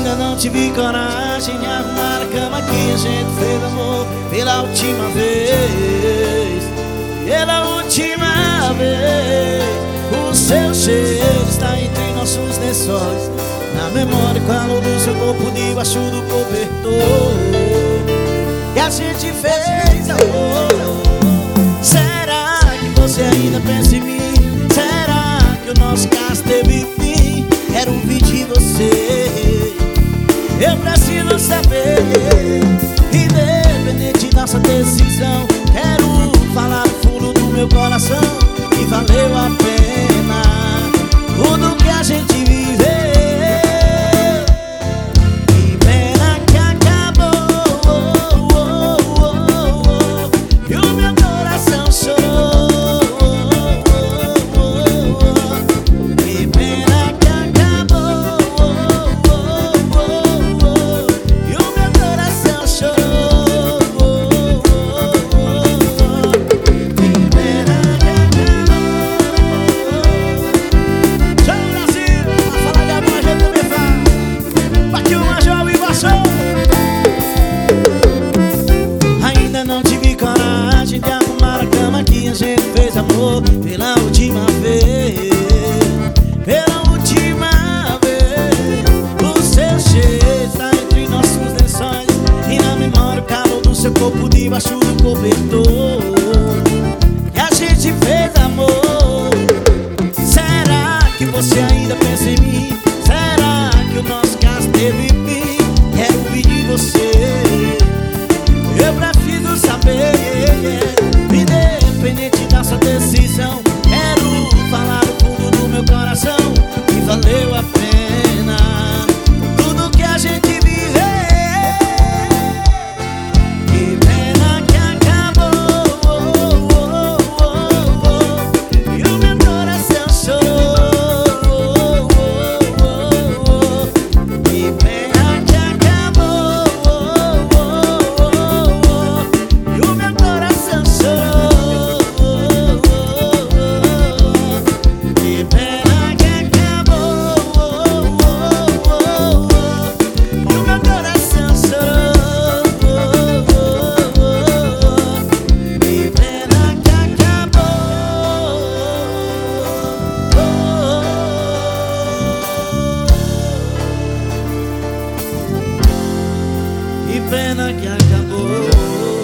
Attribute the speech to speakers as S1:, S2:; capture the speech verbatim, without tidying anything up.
S1: Ainda não tive coragem de arrumar a cama que a gente fez amor pela última vez. Pela última vez. O seu cheiro está entre nossos lençóis, na memória o calor do seu corpo debaixo do cobertor. E a gente fez amor. Será que você ainda pensa em mim? Será que o nosso caso teve fim? Quero ouvir de você. Eu preciso saber, independente da sua decisão. Quero falar do fundo do meu coração que valeu a pena tudo que a gente viveu. Que pena que acabou, e o meu coração chorou. Que pena que acabou, e o meu coração chorou. Que pena que acabou. Chama o Brasil, pra falar de amor a gente também faz. Bate o Major e passou. Ainda não tive coragem de arrumar a cama que a gente fez amor pela última vez. Pela última vez. O seu cheiro está entre nossos lençóis, e na memória o calor do seu corpo debaixo do cobertor. E a gente fez amor. Será que você ainda pensa em mim? Será que o nosso caso teve fim? Quero ouvir de você. Eu preciso saber, independente da sua decisão. Quero falar do fundo do meu coração que valeu a pena tudo que a gente viveu. Que pena que acabou, e o meu coração chorou. Que pena que acabou, e o meu coração chorou. Que pena que acabou, e o meu coração chorou. Que pena que acabou. Que pena que acabou.